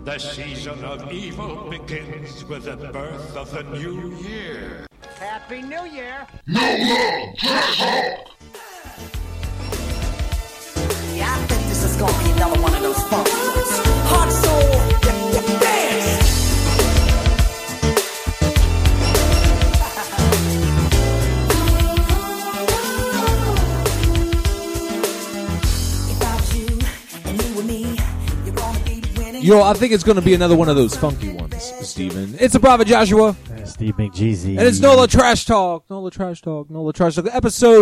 The season of evil begins with the birth of the new year. Happy New Year! No love, trash talk. Yeah, I think this is gonna be another one of those funky ones. Hard soul, dance! If I was you and you were me, you're gonna be winning. Yo, I think it's going to be another one of those funky ones, Steven. It's the Prophet Joshua. Steve McJeezy. And it's NOLA Trash Talk. NOLA Trash Talk. NOLA Trash Talk. Episode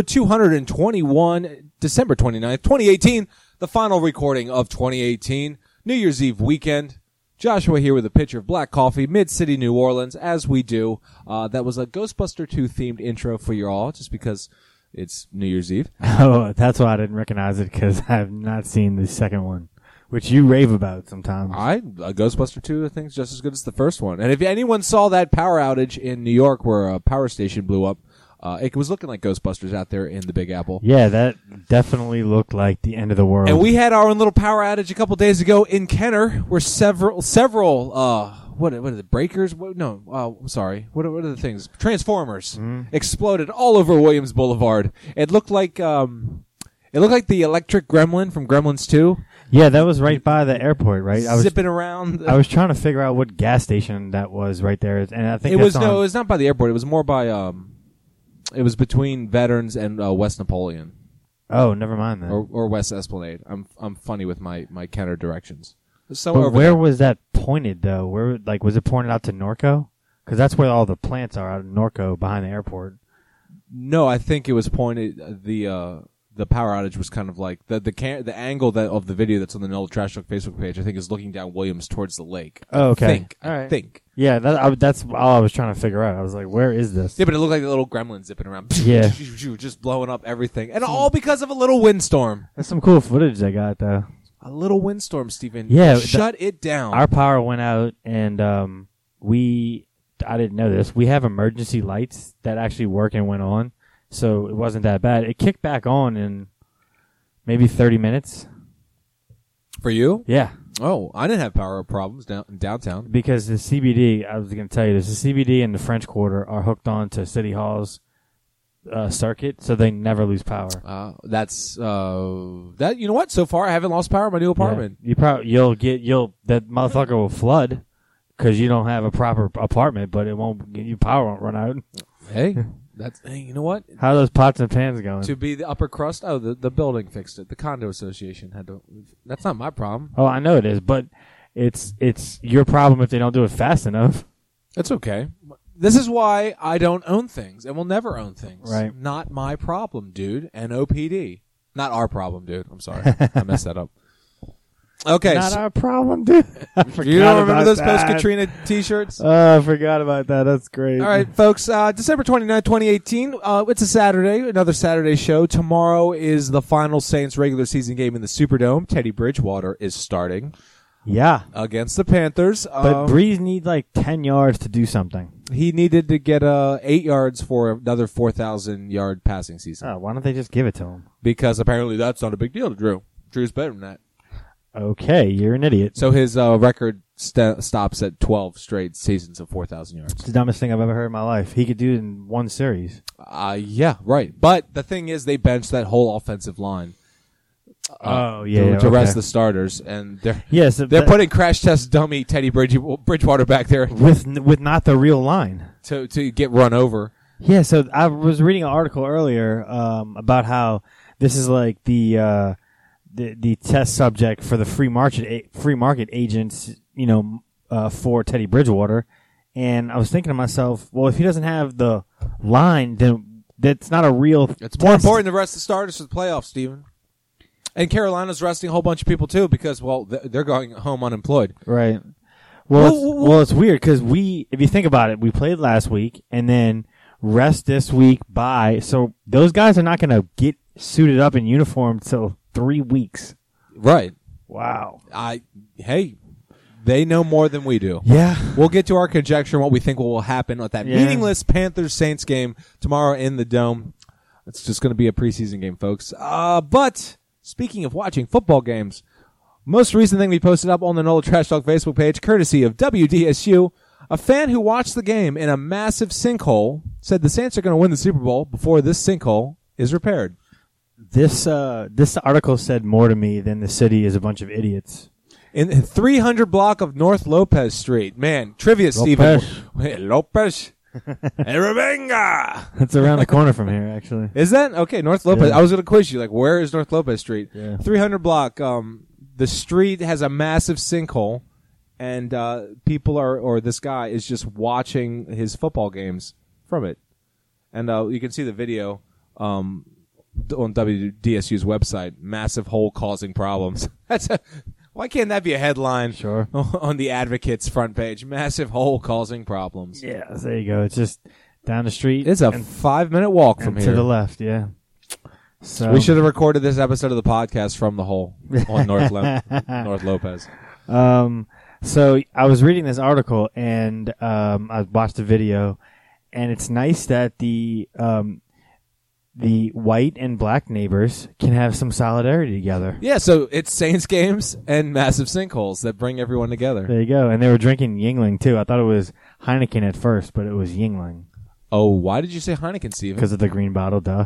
221, December 29th, 2018. The final recording of 2018. New Year's Eve weekend. Joshua here with a pitcher of black coffee, Mid-City, New Orleans, as we do. That was a Ghostbuster 2 themed intro for you all, just because it's New Year's Eve. Oh, that's why I didn't recognize it, because I have not seen the second one, which you rave about sometimes. Ghostbuster 2, I think, is just as good as the first one. And if anyone saw that power outage in New York where a power station blew up, it was looking like Ghostbusters out there in the Big Apple. Yeah, that definitely looked like the end of the world. And we had our own little power outage a couple days ago in Kenner, where several, what are the breakers? I'm sorry. What are the things? Transformers exploded all over Williams Boulevard. It looked like the electric gremlin from Gremlins 2. Yeah, that was right by the airport, right? Zipping around. I was trying to figure out what gas station that was right there, and I think it was not by the airport. It was more by it was between Veterans and West Napoleon. Oh, never mind then. Or West Esplanade. I'm funny with my Kenner directions. But where was that pointed though? Where was it pointed out to Norco? Because that's where all the plants are out in Norco behind the airport. No, I think it was pointed the power outage was kind of like the angle of the video that's on the NOLA Trash Talk Facebook page. I think is looking down Williams towards the lake. Oh, okay. All right. Think. Yeah, that's all I was trying to figure out. I was like, where is this? Yeah, but it looked like a little gremlin zipping around. Yeah. Just blowing up everything. And all because of a little windstorm. That's some cool footage they got, though. A little windstorm, Stephen. Yeah. Shut it down. Our power went out, and I didn't know this. We have emergency lights that actually work and went on, so it wasn't that bad. It kicked back on in maybe 30 minutes. For you? Yeah. Oh, I didn't have power problems downtown. Because the CBD, I was going to tell you this, the CBD and the French Quarter are hooked on to City Hall's circuit, so they never lose power. That's you know what? So far, I haven't lost power in my new apartment. Yeah. That motherfucker will flood because you don't have a proper apartment, but power won't run out. Hey, you know what? How are those pots and pans going? To be the upper crust? Oh, the building fixed it. The condo association had to. That's not my problem. Oh, I know it is, but it's your problem if they don't do it fast enough. It's okay. This is why I don't own things and will never own things. Right. Not my problem, dude. NOPD. Not our problem, dude. I'm sorry. I messed that up. Okay. Not our problem, dude. You don't remember those post-Katrina T-shirts? Oh, I forgot about that. That's great. All right, folks. December 29th, 2018. It's a Saturday, another Saturday show. Tomorrow is the final Saints regular season game in the Superdome. Teddy Bridgewater is starting. Yeah. Against the Panthers. But Breeze needs 10 yards to do something. He needed to get 8 yards for another 4,000-yard passing season. Oh, why don't they just give it to him? Because apparently that's not a big deal to Drew. Drew's better than that. Okay, you're an idiot. So his record stops at 12 straight seasons of 4,000 yards. It's the dumbest thing I've ever heard in my life. He could do it in one series. Yeah, right. But the thing is, they benched that whole offensive line. To rest the starters, and they're putting crash test dummy Teddy Bridgewater back there with not the real line to get run over. Yeah, so I was reading an article earlier about how this is like the test subject for the free market agents, for Teddy Bridgewater, and I was thinking to myself, well, if he doesn't have the line, then that's not a real. It's more important to rest the starters for the playoffs, Steven. And Carolina's resting a whole bunch of people, too, because, they're going home unemployed. Right. Well, it's weird, because if you think about it, we played last week, and then rest this week so those guys are not going to get suited up in uniform till 3 weeks. Right. Wow. They know more than we do. Yeah. We'll get to our conjecture on what we think will happen with that meaningless Panthers-Saints game tomorrow in the Dome. It's just going to be a preseason game, folks. But speaking of watching football games, Most recent thing we posted up on the NOLA Trash Talk Facebook page, courtesy of WDSU, a fan who watched the game in a massive sinkhole said the Saints are going to win the Super Bowl before this sinkhole is repaired. This article said more to me than the city is a bunch of idiots. In 300 block of North Lopez Street. Man, trivia, Stephen. Lopez. Revenga. It's around the corner from here, actually. Is that? Okay, North Lopez. Yeah. I was going to quiz you, like, where is North Lopez Street? Yeah. 300 block. The street has a massive sinkhole, and this guy is just watching his football games from it. And you can see the video on WDSU's website. Massive hole causing problems. Why can't that be a headline? Sure. On the Advocate's front page? Massive hole causing problems. Yeah, there you go. It's just down the street. It's a 5-minute walk from here to the left. Yeah. So we should have recorded this episode of the podcast from the hole on North Lopez. So I was reading this article and I watched the video, and it's nice that the white and black neighbors can have some solidarity together. Yeah, so it's Saints games and massive sinkholes that bring everyone together. There you go. And they were drinking Yingling too. I thought it was Heineken at first, but it was Yingling. Oh, why did you say Heineken, Steven? Because of the green bottle, duh.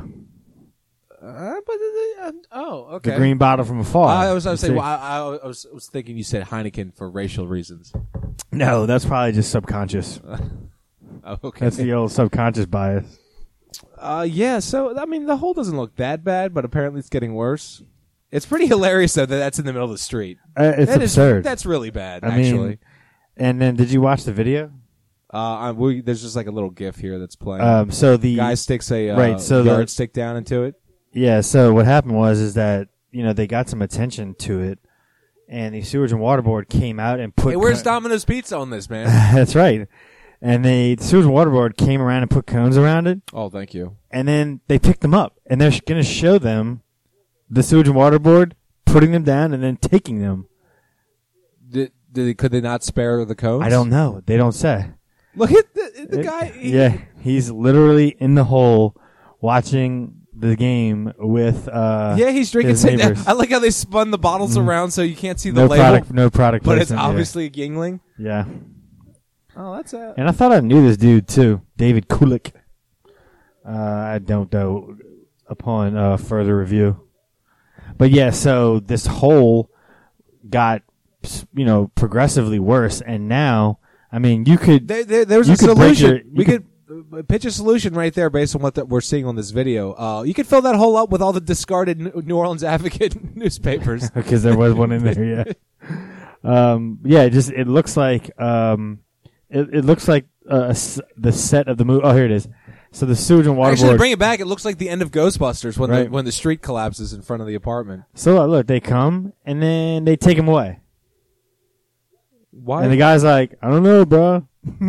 Okay. The green bottle from afar. I was thinking you said Heineken for racial reasons. No, that's probably just subconscious. Okay. That's the old subconscious bias. Yeah, so, I mean, the hole doesn't look that bad, but apparently it's getting worse. It's pretty hilarious, though, that that's in the middle of the street. It's absurd. That's really bad, I actually. mean, and then, did you watch the video? There's just like a little GIF here that's playing. So the guy sticks a the yardstick down into it. Yeah, so what happened is that, they got some attention to it, and the Sewage and Water Board came out and put... Hey, where's Domino's Pizza on this, man? That's right. And the Sewage and Water Board came around and put cones around it, Oh, thank you. and then they picked them up, and they're going to show them, the Sewage and Water Board, putting them down and then taking them. Could they not spare the cones? I don't know. They don't say. Look at the guy. Yeah, he's literally in the hole watching the game with he's drinking. his neighbors. I like how they spun the bottles around so you can't see the label. No product but it's placement, obviously Yingling. Yeah. Oh, that's it. And I thought I knew this dude too, David Kulik. I don't know upon further review. But yeah, so this hole got progressively worse, and now I mean you could there's a solution. We could pitch a solution right there based on what we're seeing on this video. You could fill that hole up with all the discarded New Orleans Advocate newspapers. Because there was one in there. Yeah. It looks like it looks like the set of the movie. Oh, here it is. So the Sewage and Water Actually, Board. to bring it back, it looks like the end of Ghostbusters when Right. when the street collapses in front of the apartment. So look, they come and then they take him away. Why? And the guy's like, I don't know, bro.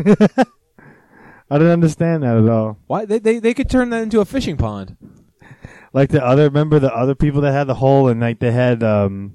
I didn't understand that at all. Why they could turn that into a fishing pond. Like remember the other people that had the hole, and like they had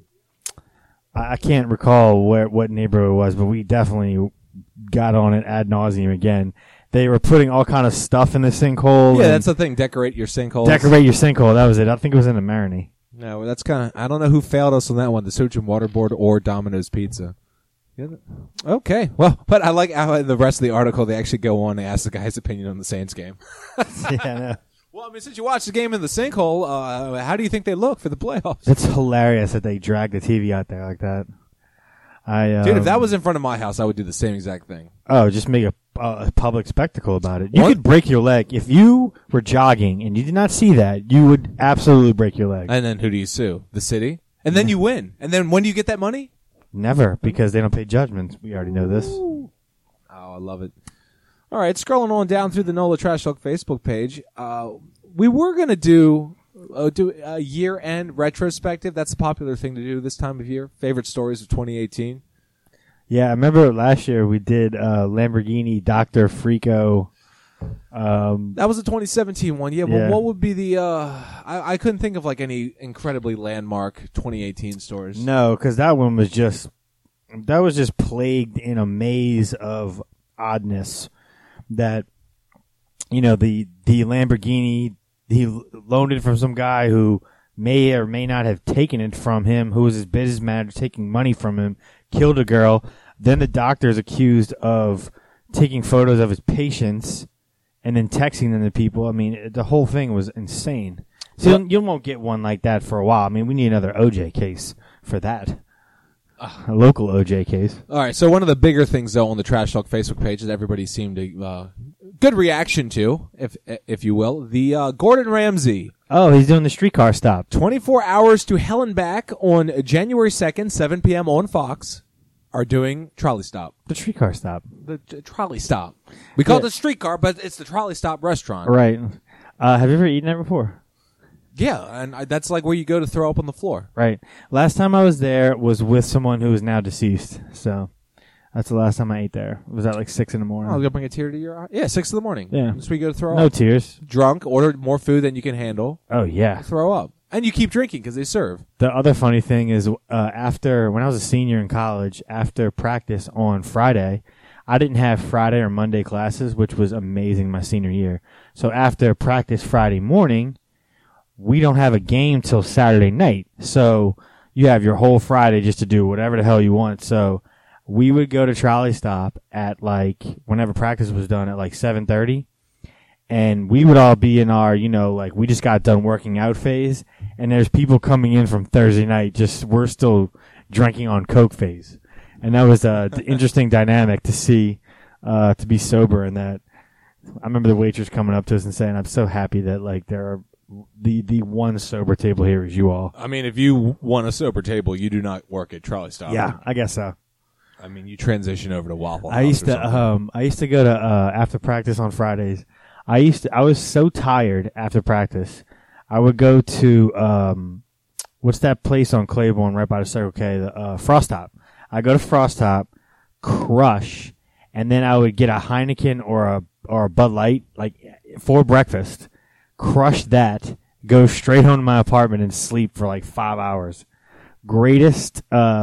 I can't recall what neighborhood it was, but we definitely got on it ad nauseum again. They were putting all kind of stuff in the sinkhole. Yeah, that's the thing. Decorate your sinkhole. Decorate your sinkhole. That was it. I think it was in the Maroney. No, that's kind of. I don't know who failed us on that one. The Sewage and Water Board or Domino's Pizza. Yeah. Okay. Well, but I like how in the rest of the article they actually go on and ask the guy's opinion on the Saints game. Yeah, I know. Well, I mean, since you watched the game in the sinkhole, how do you think they look for the playoffs? It's hilarious that they drag the TV out there like that. Dude, if that was in front of my house, I would do the same exact thing. Oh, just make a public spectacle about it. You could break your leg. If you were jogging and you did not see that, you would absolutely break your leg. And then who do you sue? The city? And then you win. And then when do you get that money? Never, because they don't pay judgments. We already know this. Oh, I love it. All right, scrolling on down through the NOLA Trash Talk Facebook page, we were going to do a year-end retrospective. That's a popular thing to do this time of year. Favorite stories of 2018. Yeah, I remember last year we did Lamborghini Dr. Frico. That was a 2017 one. Yeah, well, Yeah. what would be the... I couldn't think of like any incredibly landmark 2018 stories. No, because that one was just plagued in a maze of oddness. That the Lamborghini, he loaned it from some guy who may or may not have taken it from him, who was his business manager, taking money from him, killed a girl. Then the doctor is accused of taking photos of his patients and then texting them to people. I mean, the whole thing was insane. So you won't get one like that for a while. I mean, we need another OJ case for that. A local OJ case. All right, so one of the bigger things, though, on the Trash Talk Facebook page that everybody seemed to good reaction to, if you will, the Gordon Ramsay. Oh, he's doing the streetcar stop. 24 hours to hell and back on January 2nd, 7 p.m. on Fox, are doing Trolley Stop. The streetcar stop. The Trolley Stop. We call it the streetcar, but it's the Trolley Stop restaurant. Right. Have you ever eaten there before? Yeah, and that's like where you go to throw up on the floor. Right. Last time I was there was with someone who is now deceased. So that's the last time I ate there. It was at like 6 in the morning. I was going to bring a tear to your eye. Yeah, 6 in the morning. Yeah. That's where you go to throw No up. tears. Drunk, order more food than you can handle. Oh, yeah. Throw up. And you keep drinking because they serve. The other funny thing is after, when I was a senior in college, after practice on Friday, I didn't have Friday or Monday classes, which was amazing my senior year. So after practice Friday morning, we don't have a game till Saturday night. So you have your whole Friday just to do whatever the hell you want. So we would go to Trolley Stop at like, whenever practice was done at like 7:30. And we would all be in our, like we just got done working out phase. And there's people coming in from Thursday night, we're still drinking on Coke phase. And that was the interesting dynamic to see, to be sober. And that I remember the waitress coming up to us and saying, I'm so happy that like there are the one sober table here is you all. I mean, if you want a sober table, you do not work at Trolley Stop. Yeah, I guess so. I mean, you transition over to Waffle House. I used to go to after practice on Fridays. I was so tired after practice. I would go to what's that place on Claiborne right by the Circle K, the Frost Top. I go to Frost Top, crush, and then I would get a Heineken or a Bud Light like for breakfast. Crush that, go straight home to my apartment and sleep for like 5 hours. Greatest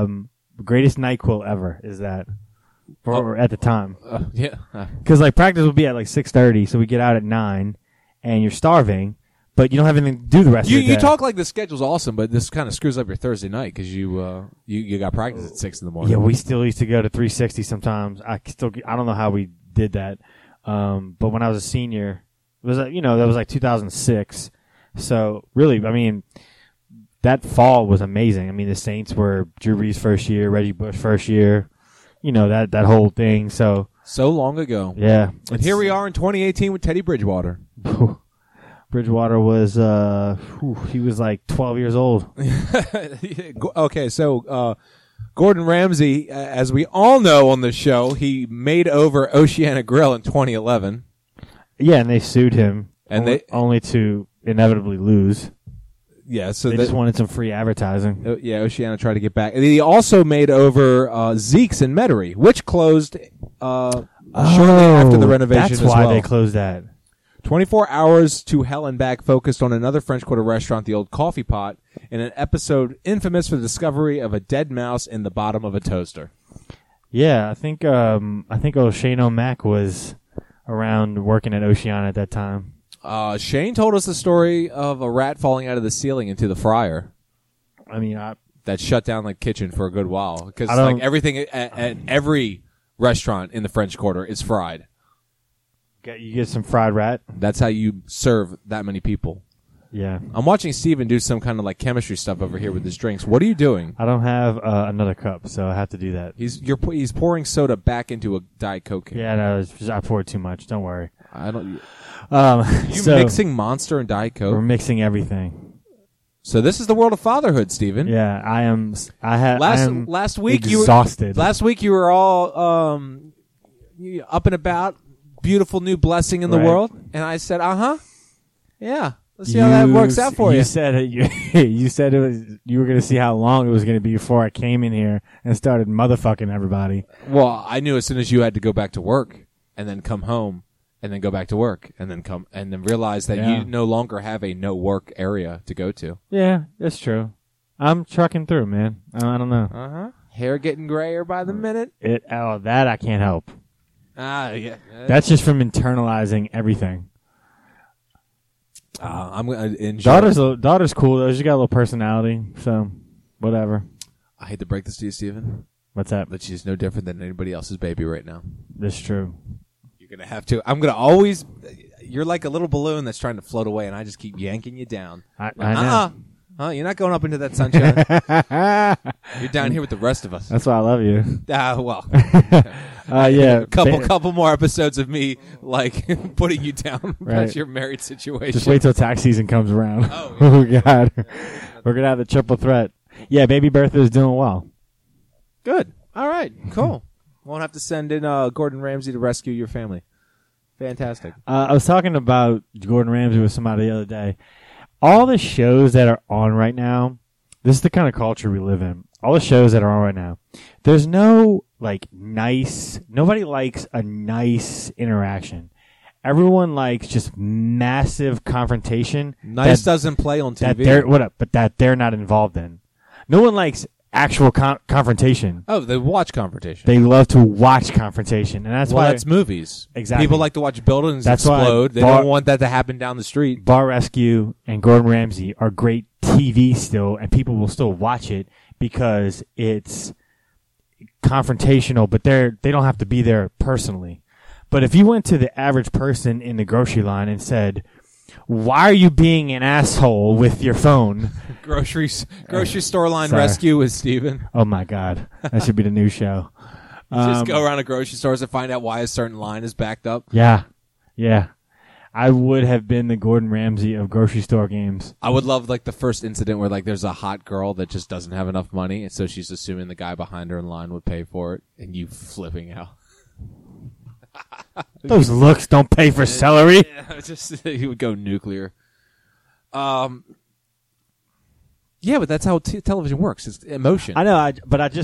NyQuil ever is that. At the time. Yeah. Because like practice would be at like 6:30, so we get out at 9, and you're starving, but you don't have anything to do the rest of the day. You talk like the schedule's awesome, but this kind of screws up your Thursday night because you got practice at 6 in the morning. Yeah, we still used to go to 360 sometimes. I don't know how we did that. But when I was a senior, it was that was like 2006. So really, I mean, that fall was amazing. I mean, the Saints were Drew Brees' first year, Reggie Bush first year. That whole thing. So long ago. Yeah. And here we are in 2018 with Teddy Bridgewater. Bridgewater was he was like 12 years old. Okay, so Gordon Ramsay, as we all know on the show, he made over Oceana Grill in 2011. Yeah, and they sued him, and only to inevitably lose. Yeah, so they just wanted some free advertising. Yeah, Oceana tried to get back. And he also made over Zeke's in Metairie, which closed shortly after the renovation as well. That's why they closed that. 24 Hours to Hell and Back focused on another French Quarter restaurant, the Old Coffee Pot, in an episode infamous for the discovery of a dead mouse in the bottom of a toaster. Yeah, I think O'Shane O'Mac was around working at Oceana at that time. Shane told us the story of a rat falling out of the ceiling into the fryer. I mean, that shut down the kitchen for a good while because like everything at every restaurant in the French Quarter is fried. You get some fried rat. That's how you serve that many people. Yeah. I'm watching Steven do some kind of like chemistry stuff over here with his drinks. What are you doing? I don't have another cup, so I have to do that. He's pouring soda back into a Diet Coke can. Yeah, no, I poured too much. Don't worry. I don't. You mixing Monster and Diet Coke? We're mixing everything. So this is the world of fatherhood, Steven. Yeah, I am. Last week exhausted. Last week you were all up and about, beautiful new blessing in the world, and I said, yeah. Let's see how that works out for you. You said you said you were going to see how long it was going to be before I came in here and started motherfucking everybody. Well, I knew as soon as you had to go back to work and then come home and then go back to work and then realize that you no longer have a no work area to go to. Yeah, that's true. I'm trucking through, man. I don't know. Hair getting grayer by the minute. That I can't help. Yeah. That's just from internalizing everything. I'm gonna enjoy. Daughter's cool though. She got a little personality, so whatever. I hate to break this to you, Steven, What's that? but she's no different than anybody else's baby right now. That's true. You're gonna have to. I'm gonna always. You're like a little balloon that's trying to float away, and I just keep yanking you down. I know. You're not going up into that sunshine. You're down here with the rest of us. That's why I love you. Well, Yeah. couple more episodes of me like putting you down Right. about your married situation. Just wait till tax season comes around. Oh, Oh God, we're gonna have the triple threat. Yeah, baby Bertha is doing well. Good. All right. Cool. Won't have to send in Gordon Ramsay to rescue your family. Fantastic. I was talking about Gordon Ramsay with somebody the other day. All the shows that are on right now, this is the kind of culture we live in. All the shows that are on right now, there's no nobody likes a nice interaction. Everyone likes just massive confrontation. Nice doesn't play on TV. That they're not involved in. No one likes actual confrontation. Oh, they watch confrontation. They love to watch confrontation, and that's why that's movies. Exactly. People like to watch buildings That's explode. why They don't want that to happen down the street. Bar Rescue and Gordon Ramsay are great TV still, and people will still watch it because it's confrontational, but they don't have to be there personally. But if you went to the average person in the grocery line and said, "Why are you being an asshole with your phone?" Grocery store line Sorry. rescue with Steven. Oh my God, that should be the new show. Just go around to grocery stores and find out why a certain line is backed up. Yeah. I would have been the Gordon Ramsay of grocery store games. I would love like the first incident where like there's a hot girl that just doesn't have enough money, and so she's assuming the guy behind her in line would pay for it, and you flipping out. Those looks don't pay for celery. Yeah, just he would go nuclear. Yeah, but that's how television works. It's emotion. I know,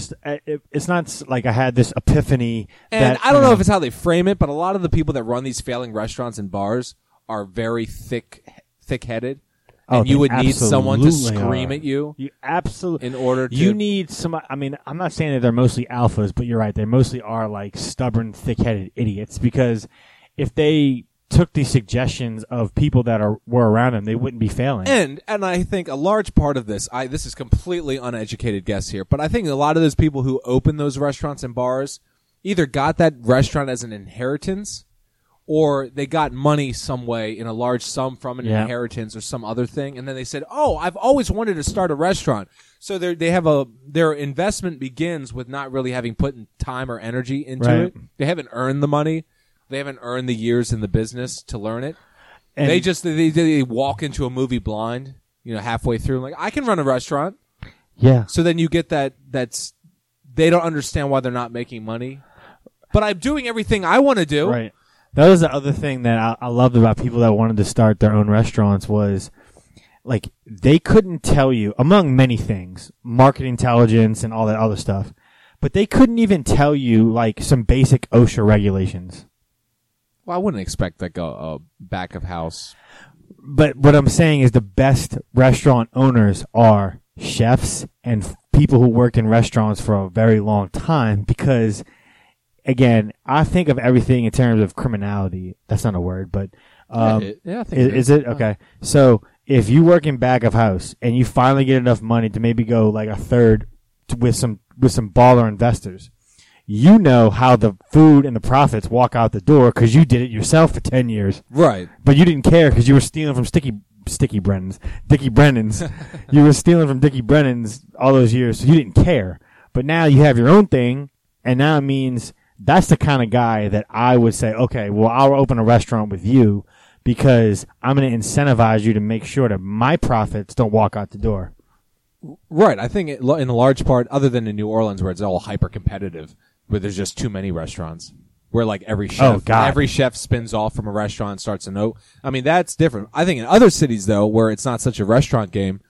it's not like I had this epiphany. And that, I don't know if it's how they frame it, but a lot of the people that run these failing restaurants and bars are very thick-headed. And you would need someone to scream at you. You absolutely in order to. You need some. I mean, I'm not saying that they're mostly alphas, but you're right. They mostly are like stubborn, thick-headed idiots. Because if they took the suggestions of people that were around them, they wouldn't be failing. And I think a large part of this, this is completely uneducated guess here, but I think a lot of those people who open those restaurants and bars either got that restaurant as an inheritance, or they got money some way in a large sum from an inheritance or some other thing, and then they said, "Oh, I've always wanted to start a restaurant." So they have their investment begins with not really having put in time or energy into it. They haven't earned the money. They haven't earned the years in the business to learn it. And they walk into a movie blind, halfway through, like, I can run a restaurant. Yeah. So then you get that's they don't understand why they're not making money. But I'm doing everything I want to do. Right. That was the other thing that I loved about people that wanted to start their own restaurants was, like, they couldn't tell you, among many things, market intelligence and all that other stuff, but they couldn't even tell you, like, some basic OSHA regulations. Well, I wouldn't expect, like, a back of house. But what I'm saying is the best restaurant owners are chefs and people who worked in restaurants for a very long time because, again, I think of everything in terms of criminality. That's not a word, but I think is it? Okay. So if you work in back of house and you finally get enough money to maybe go like a third with some baller investors, you know how the food and the profits walk out the door because you did it yourself for 10 years. Right. But you didn't care because you were stealing from Dickie Brennan's. You were stealing from Dickie Brennan's all those years, so you didn't care. But now you have your own thing, and now it means that's the kind of guy that I would say, okay, well, I'll open a restaurant with you because I'm going to incentivize you to make sure that my profits don't walk out the door. Right. I think in a large part, other than in New Orleans where it's all hyper-competitive, where there's just too many restaurants, where like every chef spins off from a restaurant and starts a note. I mean, that's different. I think in other cities, though, where it's not such a restaurant game,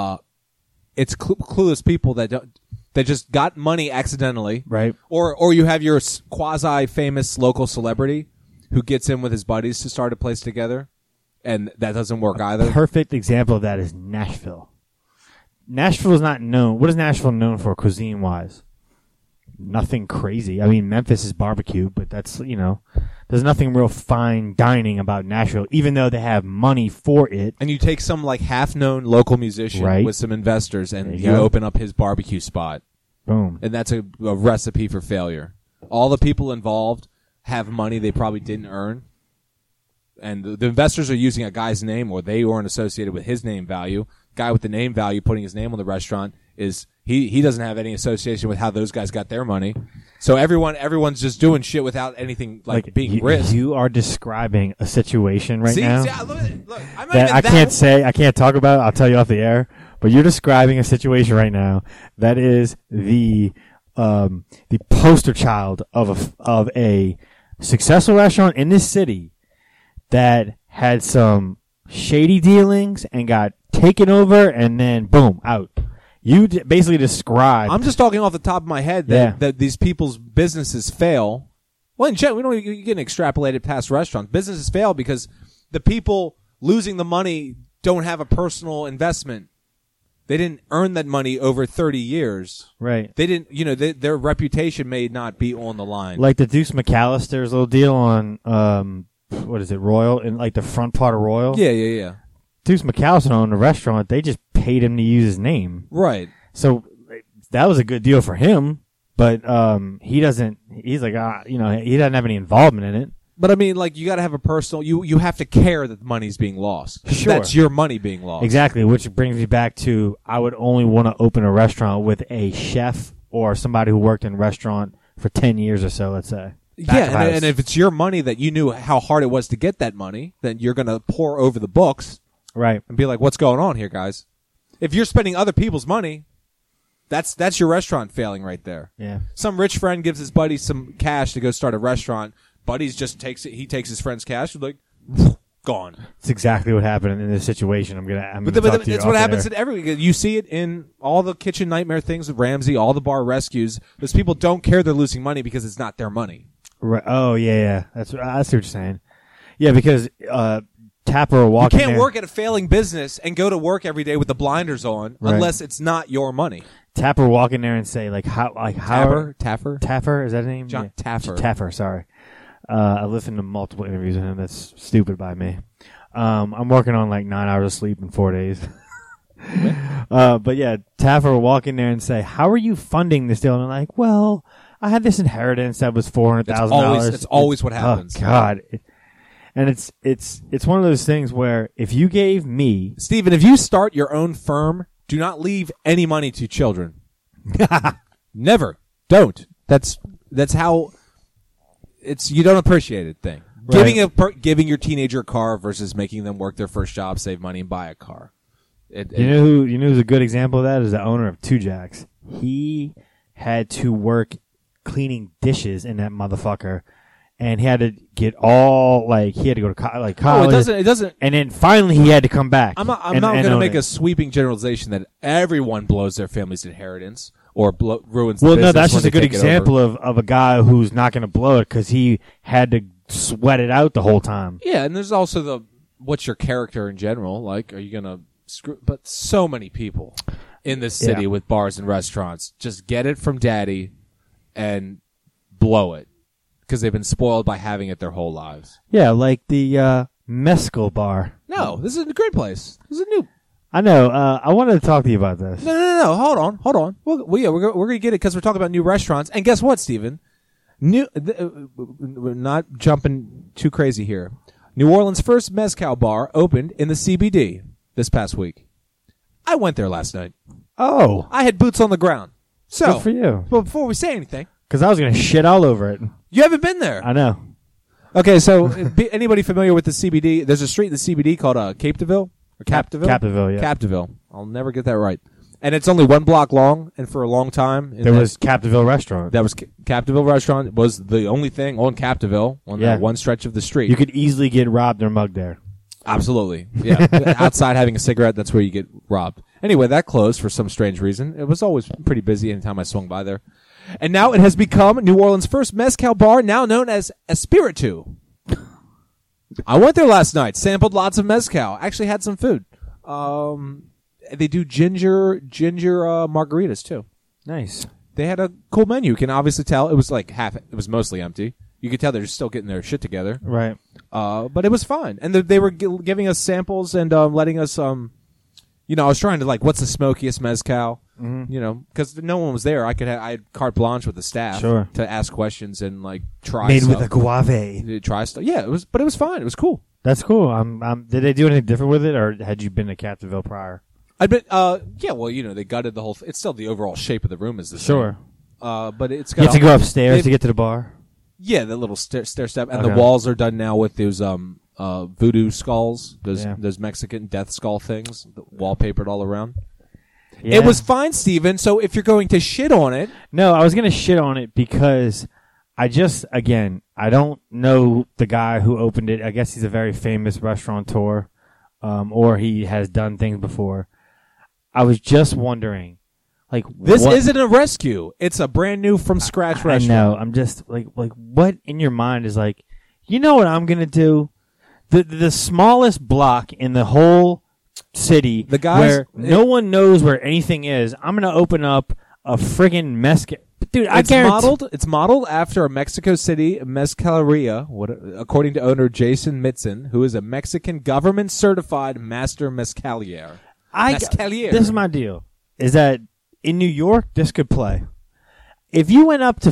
it's clueless people that just got money accidentally. Right. Or you have your quasi-famous local celebrity who gets in with his buddies to start a place together, and that doesn't work either. Perfect example of that is Nashville. Nashville is not known. What is Nashville known for cuisine-wise? Nothing crazy. I mean, Memphis is barbecue, but that's there's nothing real fine dining about Nashville, even though they have money for it. And you take some like half-known local musician Right. with some investors, and There you you go. open up his barbecue spot, Boom. and that's a recipe for failure. All the people involved have money they probably didn't earn, and the investors are using a guy's name, or they weren't associated with his name value. Guy with the name value putting his name on the restaurant is he doesn't have any association with how those guys got their money. So everyone's just doing shit without anything like being risked. You are describing a situation right See, now look, I'm not that even I can't that- say, I can't talk about. I'll tell you off the air. But you're describing a situation right now that is the poster child of a successful restaurant in this city that had some shady dealings and got taken over, and then boom, out. You basically described. I'm just talking off the top of my head that these people's businesses fail. Well, in general, we don't you can extrapolate it past restaurants. Businesses fail because the people losing the money don't have a personal investment. They didn't earn that money over 30 years. Right. They didn't, their reputation may not be on the line. Like the Deuce McAllister's little deal on, what is it, Royal, in like the front part of Royal? Yeah. Deuce McAllister owned a restaurant. They just paid him to use his name. Right. So that was a good deal for him, but he's like, he doesn't have any involvement in it. But I mean, like, you gotta have a personal, you have to care that the money's being lost. Sure. That's your money being lost. Exactly, which brings me back to I would only want to open a restaurant with a chef or somebody who worked in a restaurant for 10 years or so, let's say. Yeah, and if it's your money that you knew how hard it was to get that money, then you're gonna pour over the books. Right. And be like, what's going on here, guys? If you're spending other people's money, that's your restaurant failing right there. Yeah. Some rich friend gives his buddy some cash to go start a restaurant. Buddy's just takes it. He takes his friend's cash. Like, gone. It's exactly what happened in this situation. But that's what happens in every. You see it in all the kitchen nightmare things with Ramsey, all the bar rescues. Those people don't care they're losing money because it's not their money. Right. Oh yeah. That's what you're saying. Yeah, because Tapper will walk. You can't in there. work at a failing business and go to work every day with the blinders on unless it's not your money. Tapper will walk in there and say Taffer? Taffer, is that his name? John Taffer. Taffer, sorry. I listened to multiple interviews with him. That's stupid by me. I'm working on like 9 hours of sleep in 4 days. But yeah, Taffer will walk in there and say, "How are you funding this deal?" And I'm like, "Well, I had this inheritance that was $400,000." It's always what happens. Oh God. And it's one of those things where if you gave me Steven, if you start your own firm, do not leave any money to children. Never. Don't. That's how it's you don't appreciate it thing. Right. Giving your teenager a car versus making them work their first job, save money and buy a car. You know who's a good example of that is the owner of Two Jacks. He had to work cleaning dishes in that motherfucker. And he had to get he had to go to college. Oh, it doesn't. And then finally he had to come back. I'm not going to make a sweeping generalization that everyone blows their family's inheritance or ruins the business. Well, no, that's when just a they good take it example over. of a guy who's not going to blow it because he had to sweat it out the whole time. Yeah, and there's also what's your character in general? Like, are you going to screw? But so many people in this city with bars and restaurants just get it from daddy and blow it. Because they've been spoiled by having it their whole lives. Yeah, like the Mescal bar. No, this is a great place. This is a new. I know. I wanted to talk to you about this. No. Hold on. We're going to get it because we're talking about new restaurants. And guess what, Steven? We're not jumping too crazy here. New Orleans' first Mezcal bar opened in the CBD this past week. I went there last night. Oh, I had boots on the ground. So, good for you. But before we say anything, because I was going to shit all over it. you haven't been there. I know. Okay, so anybody familiar with the CBD? There's a street in the CBD called Capdeville or Capdeville. Capdeville, yeah. Capdeville. I'll never get that right. And it's only 1 block long, and for a long time, There was Capdeville Restaurant. that was Capdeville Restaurant was the only thing on Capdeville on that one stretch of the street. You could easily get robbed or mugged there. Absolutely, yeah. Outside having a cigarette, that's where you get robbed. Anyway, that closed for some strange reason. It was always pretty busy anytime I swung by there. And now it has become New Orleans' first Mezcal bar, now known as Espiritu. I went there last night, sampled lots of Mezcal, actually had some food. They do ginger margaritas too. Nice. They had a cool menu. You can obviously tell it was like it was mostly empty. You could tell they're still getting their shit together. Right. But it was fine, and they were giving us samples and letting us. I was trying to what's the smokiest mezcal? Mm-hmm. Because no one was there. I had carte blanche with the staff Sure. to ask questions and try Made stuff. with a guave. Try stuff. Yeah, it was fine. It was cool. That's cool. Did they do anything different with it, or had you been to Captiville prior? I'd been. Yeah. Well, they gutted the whole. It's still the overall shape of the room is the same. Sure. But it's You got. have to go upstairs to get to the bar? Yeah, the little stair step, and Okay. the walls are done now with those voodoo skulls, Yeah. those Mexican death skull things, wallpapered all around. Yeah. It was fine, Steven. So if you're going to shit on it, No, I was going to shit on it because I don't know the guy who opened it. I guess he's a very famous restaurateur, or he has done things before. I was just wondering, this what, isn't a rescue. It's a brand new from scratch I restaurant. know. I'm just what in your mind is you know what I'm going to do? The smallest block in the whole city, The guys- where no one knows where anything is. I'm going to open up a friggin' mezcal. Dude, I guarantee. It's modeled after a Mexico City mezcaleria, according to owner Jason Mitzen, who is a Mexican government certified master mezcalier. Mezcalier. This is my deal. Is that in New York, this could play. If you went up to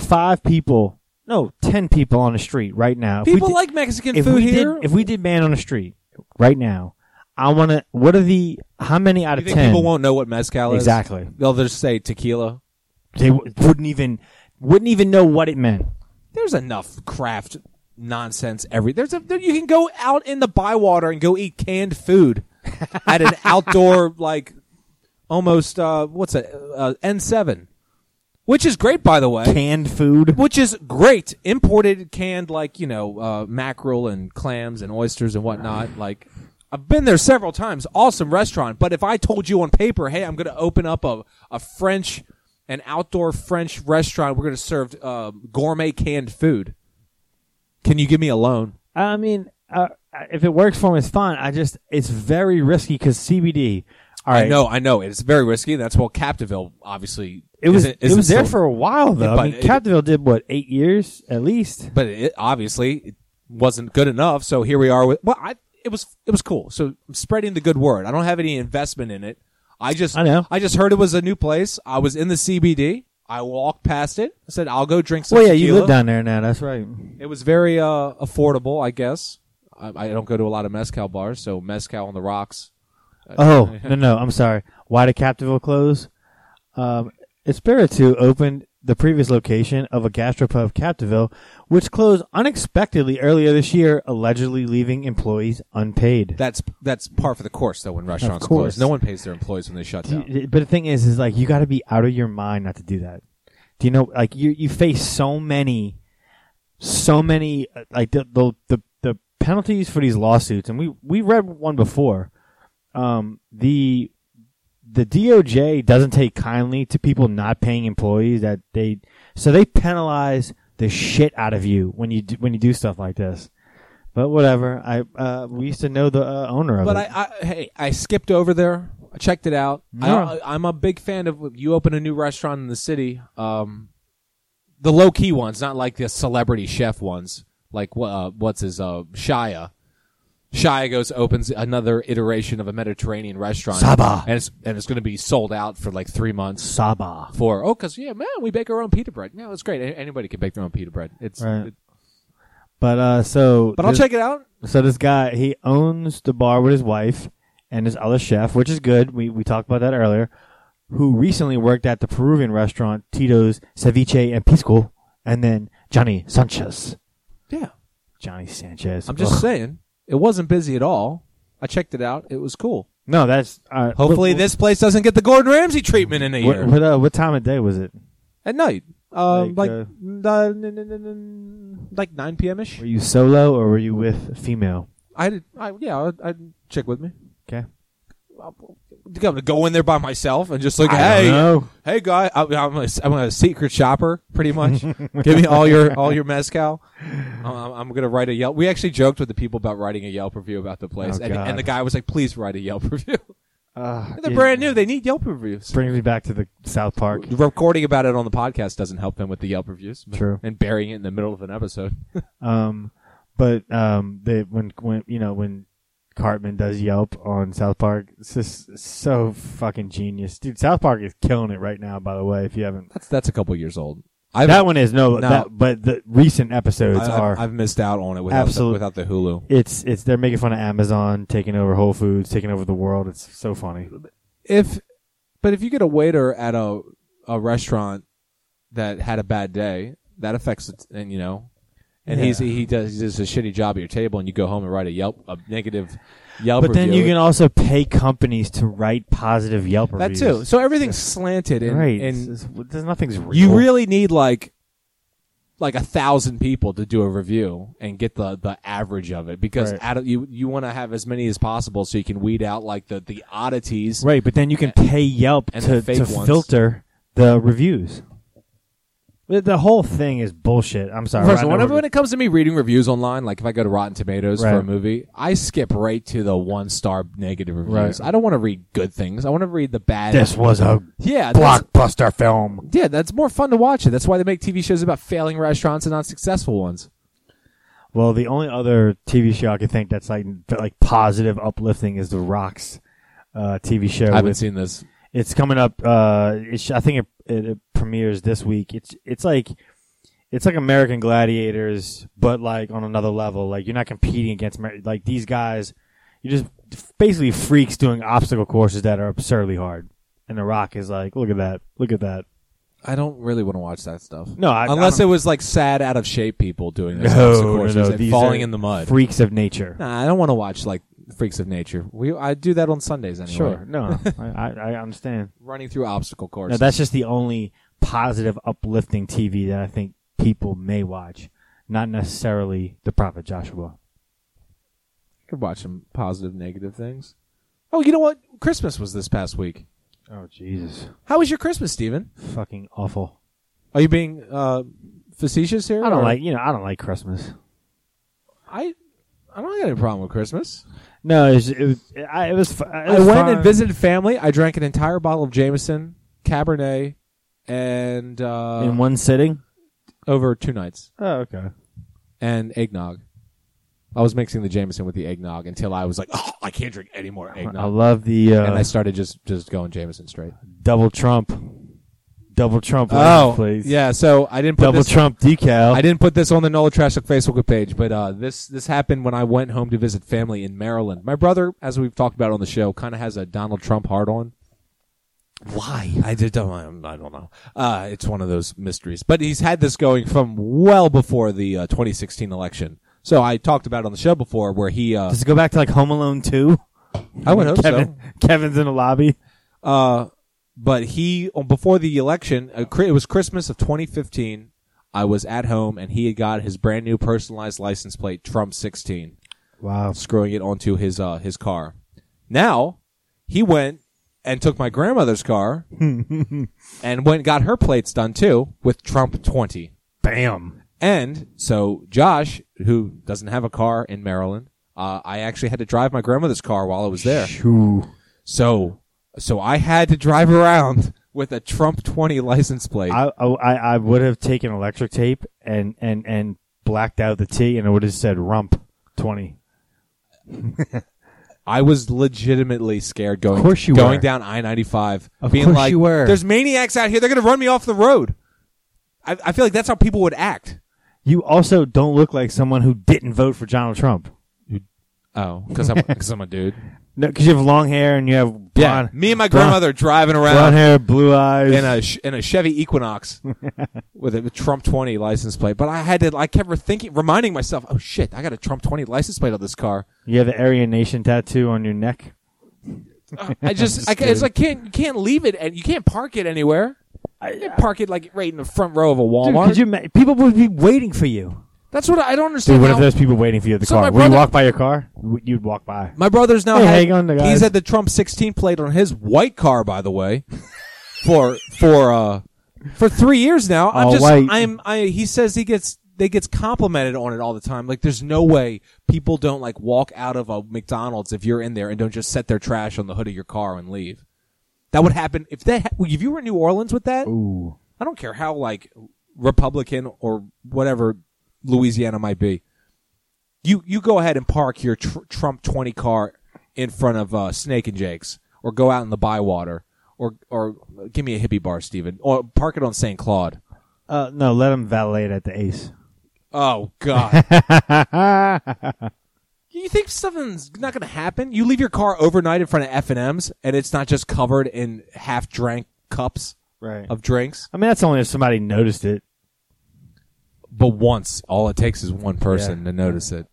10 people on the street right now. People like Mexican food here. If we did man on the street right now, how many out You of think 10? people won't know what mezcal is? Exactly. They'll just say tequila. They wouldn't even know what it meant. There's enough craft nonsense you can go out in the Bywater and go eat canned food at an outdoor almost N7, which is great, by the way. Canned food. Which is great. Imported canned mackerel and clams and oysters and whatnot. I've been there several times. Awesome restaurant. But if I told you on paper, hey, I'm going to open up an outdoor French restaurant, we're going to serve gourmet canned food, can you give me a loan? I mean, if it works for me, it's fine. It's very risky because CBD. All right. I know. It's very risky. That's why Captiville, obviously, It was isn't there so- for a while though. Yeah, I mean, Captiville did 8 years at least. But it wasn't good enough. So here we are with. Well, it was cool. So I'm spreading the good word. I don't have any investment in it. I know. I just heard it was a new place. I was in the CBD. I walked past it. I said, I'll go drink some Well, yeah, tequila. you live down there now. That's right. It was very affordable, I guess. I don't go to a lot of mezcal bars, so mezcal on the rocks. Oh no! I'm sorry. Why did Captiville close? Espiritu opened the previous location of a gastropub Captiville, which closed unexpectedly earlier this year, allegedly leaving employees unpaid. That's par for the course, though, when restaurants Of course. close. No one pays their employees when they shut down. But the thing is you got to be out of your mind not to do that. Do you know? You face so many, the penalties for these lawsuits, and we read one before. The DOJ doesn't take kindly to people not paying employees so they penalize the shit out of you when you do stuff like this. But whatever. We used to know the owner of it. But I skipped over there. I checked it out. Yeah. I'm a big fan of you open a new restaurant in the city. The low key ones, not like the celebrity chef ones. What's his Shia. Shia opens another iteration of a Mediterranean restaurant. Saba. And it's going to be sold out for 3 months. Saba. Because we bake our own pita bread. Yeah, it's great. Anybody can bake their own pita bread. It's Right. But I'll check it out. So this guy, he owns the bar with his wife and his other chef, which is good. We talked about that earlier. Who recently worked at the Peruvian restaurant Tito's Ceviche and Pisco, and then Johnny Sanchez. Yeah. Johnny Sanchez. I'm just saying, it wasn't busy at all. I checked it out. It was cool. No, that's Hopefully this place doesn't get the Gordon Ramsay treatment in a year. What time of day was it? At night. Like 9 p.m.-ish. Were you solo or were you with a female? I had a chick with me. Okay. I'm going to go in there by myself and just I don't know. hey guy, I'm a secret shopper, pretty much. Give me all your mezcal. I'm going to write a Yelp. We actually joked with the people about writing a Yelp review about the place, Oh, and God. the guy was like, "Please write a Yelp review." They're brand new. They need Yelp reviews. Brings me back to the South Park. Recording about it on the podcast doesn't help him with the Yelp reviews. True. And burying it in the middle of an episode. When Cartman does Yelp on South Park, it's just so fucking genius, dude. South Park is killing it right now. By the way, if you haven't, That's a couple years old. That one is but the recent episodes are. I've missed out on it without the Hulu. It's they're making fun of Amazon taking over Whole Foods, taking over the world. It's so funny. If you get a waiter at a restaurant that had a bad day, that affects it, and he does a shitty job at your table, and you go home and write a negative Yelp review. But then you can also pay companies to write positive Yelp reviews. That too. So everything's slanted, right? And there's nothing's real. You really need like 1,000 people to do a review and get the average of it, because you want to have as many as possible so you can weed out like the oddities. Right, but then you can pay Yelp to filter the reviews. The whole thing is bullshit. I'm sorry. First, when it comes to me reading reviews online, like if I go to Rotten Tomatoes for a movie, I skip right to the 1-star negative reviews. I don't want to read good things. I want to read the bad. This was a blockbuster film. Yeah, that's more fun to watch it. That's why they make TV shows about failing restaurants and not successful ones. Well, the only other TV show I could think that's like positive, uplifting is The Rock's TV show. I haven't seen this. It's coming up. I think it premieres this week. It's like American Gladiators, but like on another level. Like you're not competing against like these guys. You're just basically freaks doing obstacle courses that are absurdly hard. And The Rock is like, look at that. I don't really want to watch that stuff. No, unless it was like sad, out of shape people doing this obstacle courses and falling in the mud. Freaks of nature. Nah, I don't want to watch like Freaks of Nature. I do that on Sundays anyway. Sure. No, I understand. Running through obstacle courses. No, that's just the only positive, uplifting TV that I think people may watch. Not necessarily The Prophet Joshua. I could watch some positive, negative things. Oh, you know what? Christmas was this past week. Oh, Jesus. How was your Christmas, Steven? Fucking awful. Are you being facetious here? I don't like Christmas. I don't got any problem with Christmas. No, it was I went and visited family. I drank an entire bottle of Jameson, Cabernet, and in one sitting over 2 nights. Oh, okay. And eggnog. I was mixing the Jameson with the eggnog until I was like, oh, I can't drink any more eggnog. I love the and I started just going Jameson straight. Double Trump, please. Yeah. So I didn't put Double Trump decal. I didn't put this on the Nola Trash Talk Facebook page, but this happened when I went home to visit family in Maryland. My brother, as we've talked about on the show, kind of has a Donald Trump heart on. Why? I don't know. It's one of those mysteries. But he's had this going from well before the 2016 election. So I talked about it on the show before, where he does it go back to like Home Alone 2? I would hope so. Kevin's in the lobby. But he, before the election, it was Christmas of 2015. I was at home, and he had got his brand new personalized license plate, Trump 16. Wow. Screwing it onto his car. Now, he went and took my grandmother's car and went and got her plates done, too, with Trump 20. Bam. And so Josh, who doesn't have a car in Maryland, I actually had to drive my grandmother's car while I was there. Shoo. So I had to drive around with a Trump 20 license plate. I would have taken electric tape and blacked out the T, and it would have said Rump 20. I was legitimately scared going down I-95. Of being course like, you were. There's maniacs out here. They're going to run me off the road. I feel like that's how people would act. You also don't look like someone who didn't vote for Donald Trump. Oh, because I'm a dude. No, because you have long hair and you have blonde. Me and my grandmother driving around. Blonde hair, blue eyes. In a Chevy Equinox with a Trump 20 license plate. But I kept reminding myself, oh shit, I got a Trump 20 license plate on this car. You have the Aryan Nation tattoo on your neck. It's like you can't leave it and you can't park it anywhere. You can't park it like right in the front row of a Walmart. Dude, people would be waiting for you. That's what I don't understand. Dude, what if there's people waiting for you at the car? Would you walk by your car? You'd walk by. My brother's now he's had the Trump 16 plate on his white car, by the way, for 3 years now. He says he gets they gets complimented on it all the time. Like, there's no way people don't like walk out of a McDonald's if you're in there and don't just set their trash on the hood of your car and leave. That would happen if you were in New Orleans with that. Ooh. I don't care how like Republican or whatever Louisiana might be. You go ahead and park your Trump 20 car in front of Snake and Jake's, or go out in the Bywater, or give me a hippie bar, Steven, or park it on St. Claude. No, let him valet it at the Ace. Oh God! You think something's not going to happen? You leave your car overnight in front of F&M's, and it's not just covered in half-drank cups of drinks. I mean, that's only if somebody noticed it. But once, all it takes is one person to notice it.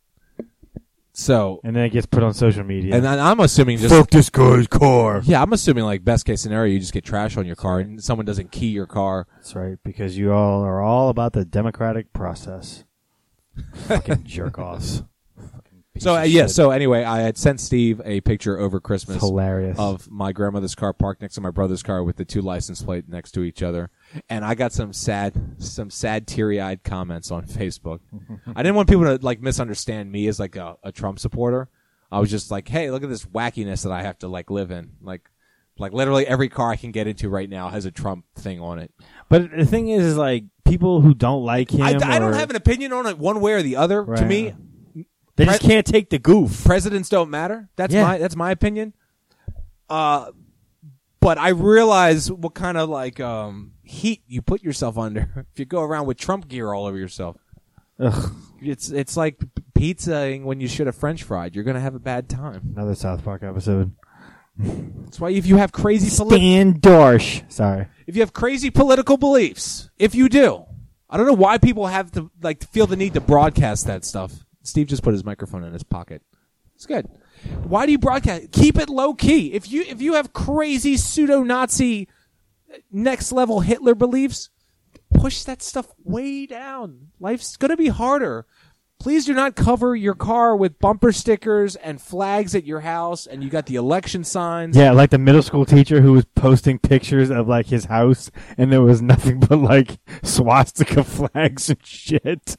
So, and then it gets put on social media. And I'm assuming just fuck this guy's car. Yeah, I'm assuming like best case scenario, you just get trash on your car and someone doesn't key your car. That's right, because you all are all about the democratic process. Fucking jerk offs. So so anyway, I had sent Steve a picture over Christmas. It's hilarious. Of my grandmother's car parked next to my brother's car with the two license plates next to each other, and I got some sad teary-eyed comments on Facebook. I didn't want people to like misunderstand me as like a Trump supporter. I was just like, hey, look at this wackiness that I have to like live in. Like literally every car I can get into right now has a Trump thing on it. But the thing is like people who don't like him. I don't have an opinion on it one way or the other. Right. To me. They just can't take the goof. Presidents don't matter. That's my opinion. But I realize what kind of like heat you put yourself under if you go around with Trump gear all over yourself. Ugh. It's like pizzaing when you should have French fried. You're gonna have a bad time. Another South Park episode. That's why if you have crazy Stan Dorsch. Sorry. If you have crazy political beliefs, if you do, I don't know why people have to like feel the need to broadcast that stuff. Steve just put his microphone in his pocket. It's good. Why do you broadcast? Keep it low key. If you have crazy pseudo-Nazi next level Hitler beliefs, push that stuff way down. Life's going to be harder. Please do not cover your car with bumper stickers and flags at your house, and you got the election signs. Yeah, like the middle school teacher who was posting pictures of like his house, and there was nothing but like swastika flags and shit.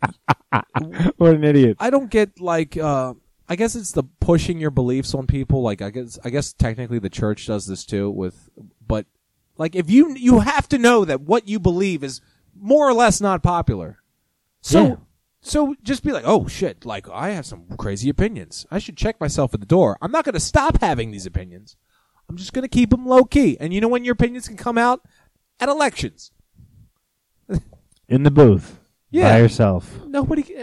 What an idiot! I don't get like. I guess it's the pushing your beliefs on people. Like I guess technically the church does this too. But like if you have to know that what you believe is more or less not popular. So just be like, oh shit! Like I have some crazy opinions. I should check myself at the door. I'm not going to stop having these opinions. I'm just going to keep them low key. And you know when your opinions can come out? At elections. In the booth. Yeah. By yourself. Nobody.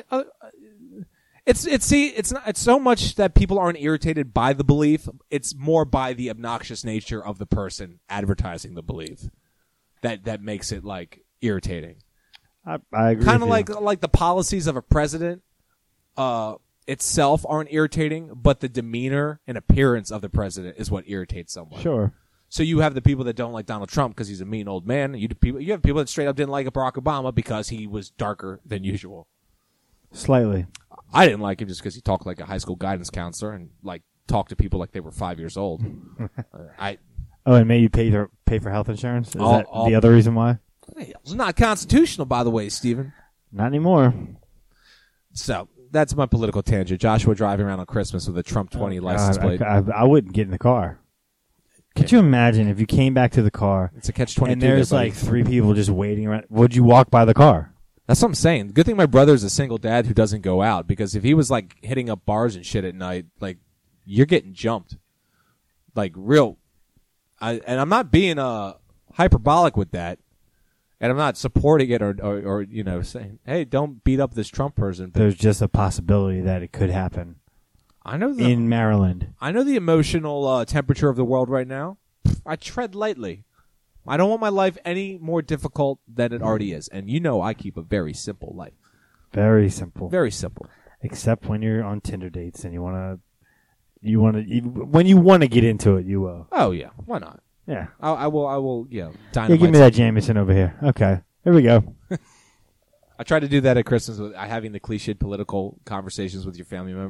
It's so much that people aren't irritated by the belief. It's more by the obnoxious nature of the person advertising the belief that makes it like irritating. I agree. Kind of like the policies of a president itself aren't irritating, but the demeanor and appearance of the president is what irritates someone. Sure. So you have the people that don't like Donald Trump because he's a mean old man. You have people that straight up didn't like Barack Obama because he was darker than usual. Slightly. I didn't like him just because he talked like a high school guidance counselor and like talked to people like they were 5 years old. And made you pay for health insurance? Is that the other reason why? It's not constitutional, by the way, Stephen. Not anymore. So that's my political tangent. Joshua driving around on Christmas with a Trump 20 license plate. I wouldn't get in the car. Could you imagine if you came back to the car? It's a catch-22. And there's like three people just waiting around. Would you walk by the car? That's what I'm saying. Good thing my brother's a single dad who doesn't go out, because if he was like hitting up bars and shit at night, like you're getting jumped. Like real. And I'm not being hyperbolic with that. And I'm not supporting it or you know, saying, hey, don't beat up this Trump person. But there's just a possibility that it could happen. I know in Maryland. I know the emotional temperature of the world right now. I tread lightly. I don't want my life any more difficult than it already is. And you know I keep a very simple life. Very simple. Very simple. Except when you're on Tinder dates and when you want to get into it, you will. Oh yeah, why not? Yeah. I will, yeah. Yeah, give me that Jameson over here. Okay. Here we go. I tried to do that at Christmas with having the cliched political conversations with your family members.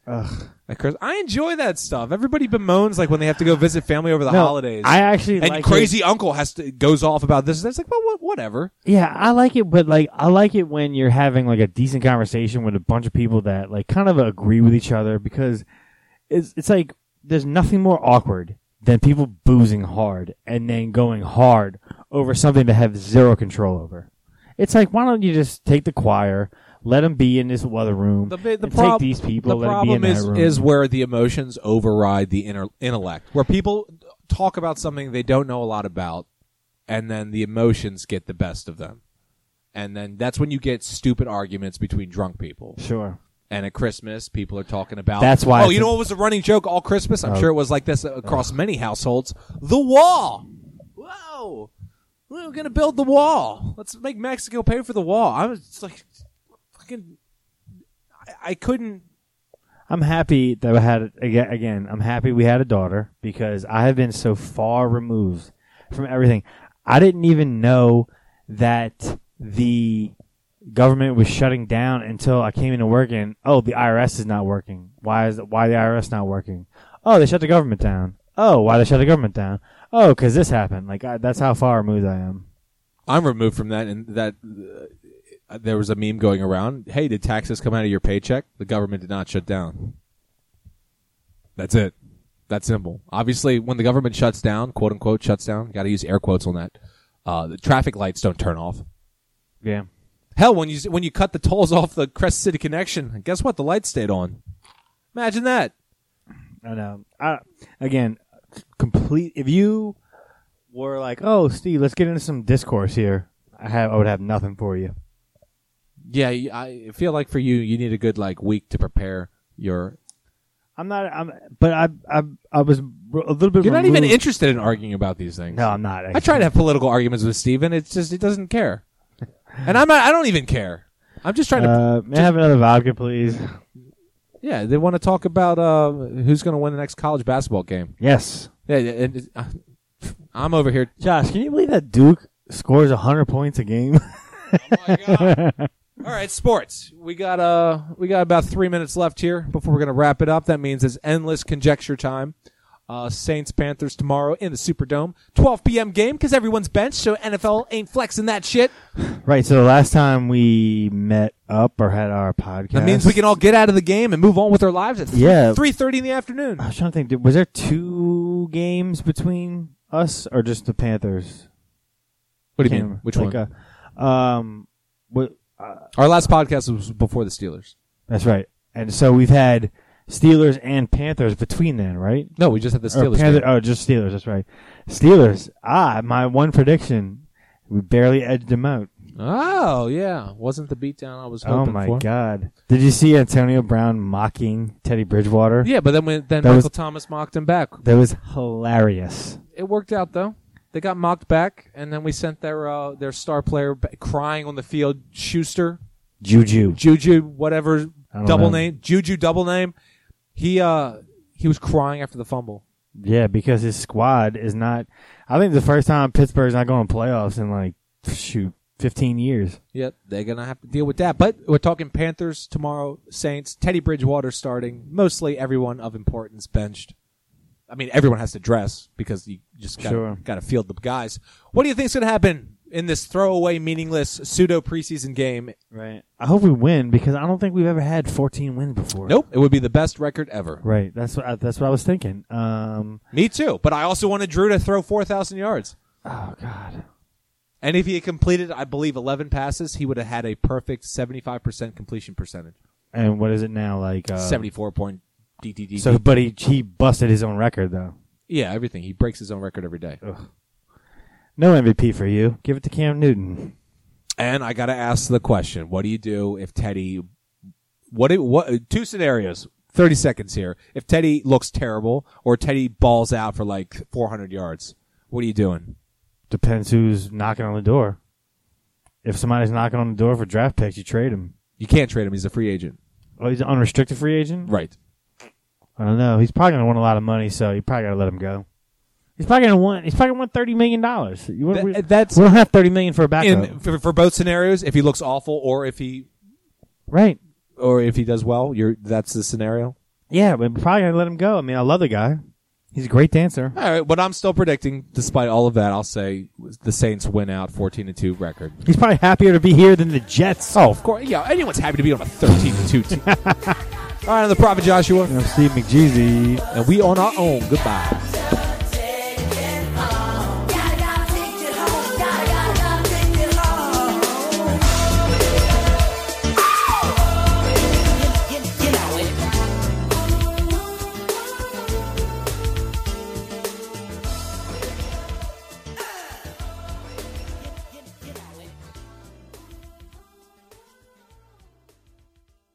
Ugh. I enjoy that stuff. Everybody bemoans like when they have to go visit family over the No, holidays. I actually and like crazy it. uncle goes off about this. It's like, well, whatever. Yeah, I like it, but like I like it when you're having like a decent conversation with a bunch of people that like kind of agree with each other, because it's like there's nothing more awkward than people boozing hard and then going hard over something they have zero control over. It's like, why don't you just take the choir, let them be in this other room, take these people, the let them be in problem that room. is where the emotions override the intellect, where people talk about something they don't know a lot about, and then the emotions get the best of them. And then that's when you get stupid arguments between drunk people. Sure. And at Christmas, people are talking about... That's why... Oh, you know what was a running joke all Christmas? I'm sure it was like this across many households. The wall! Whoa! We're going to build the wall. Let's make Mexico pay for the wall. I was just like... fucking... I couldn't... I'm happy that I had... Again, I'm happy we had a daughter, because I have been so far removed from everything. I didn't even know that the government was shutting down until I came into work and, oh, the IRS is not working. Why the IRS not working? Oh, they shut the government down. Oh, why they shut the government down? Oh, because this happened. Like, that's how far removed I am. I'm removed from that, and that there was a meme going around. Hey, did taxes come out of your paycheck? The government did not shut down. That's it. That's simple. Obviously, when the government shuts down, quote unquote shuts down, got to use air quotes on that. The traffic lights don't turn off. Yeah. Hell, when you cut the tolls off the Crest City connection, guess what? The lights stayed on. Imagine that. I know. Again, complete. If you were like, "Oh, Steve, let's get into some discourse here," I would have nothing for you. Yeah, I feel like for you need a good week to prepare your. But I was a little bit. You're not removed. even interested in arguing about these things. No, I'm not. I try to have political arguments with Steven. It's just he doesn't care, and I don't even care. I'm just trying to. May I have another vodka, please? Yeah, they want to talk about who's going to win the next college basketball game. Yes. Yeah, I'm over here. Josh, can you believe that Duke scores 100 points a game? Oh my God. All right, sports. We got about 3 minutes left here before we're going to wrap it up. That means it's endless conjecture time. Saints Panthers tomorrow in the Superdome. 12 p.m. game because everyone's benched, so NFL ain't flexing that shit. Right. So the last time we met up or had our podcast, That means we can all get out of the game and move on with our lives at 3:30 in the afternoon. I was trying to think. Was there 2 games between us or just the Panthers? What do you mean? Which one? Our last podcast was before the Steelers. That's right. And so we've had Steelers and Panthers between then, right? No, we just had the Steelers. Just Steelers. That's right. Steelers. My one prediction. We barely edged them out. Oh, yeah. Wasn't the beatdown I was hoping for. Oh, my God. Did you see Antonio Brown mocking Teddy Bridgewater? Yeah, but then Michael Thomas mocked him back. That was hilarious. It worked out, though. They got mocked back, and then we sent their star player crying on the field, Juju, whatever double name, Juju double name. He was crying after the fumble. Yeah, because his squad is not. I think the first time Pittsburgh's not going to playoffs in 15 years. Yep, they're gonna have to deal with that. But we're talking Panthers tomorrow, Saints, Teddy Bridgewater starting. Mostly everyone of importance benched. I mean, everyone has to dress because you just got to field the guys. What do you think's going to happen in this throwaway, meaningless, pseudo preseason game? Right. I hope we win because I don't think we've ever had 14 wins before. Nope. It would be the best record ever. Right. That's what I was thinking. Me too. But I also wanted Drew to throw 4,000 yards. Oh God. And if he had completed, I believe, 11 passes, he would have had a perfect 75% completion percentage. And what is it now? 74 point. So, but he busted his own record though. Yeah, everything. He breaks his own record every day. Ugh. No MVP for you. Give it to Cam Newton. And I got to ask the question: what do you do if Teddy? What? 2 scenarios. 30 seconds here. If Teddy looks terrible or Teddy balls out for 400 yards, what are you doing? Depends who's knocking on the door. If somebody's knocking on the door for draft picks, you trade him. You can't trade him. He's a free agent. Oh, he's an unrestricted free agent? Right. I don't know. He's probably going to want a lot of money, so you probably got to let him go. He's probably going to want $30 million. We don't have $30 million for a backup. For both scenarios, if he looks awful or if he right, or if he does well, that's the scenario. Yeah, but probably gonna let him go. I mean, I love the guy. He's a great dancer. All right, but I'm still predicting, despite all of that, I'll say the Saints win out 14-2 record. He's probably happier to be here than the Jets. Oh, of course. Yeah, anyone's happy to be on a 13-2 team. All right, I'm the Prophet Joshua. I'm Steve McJeezy. And we on our own. Goodbye.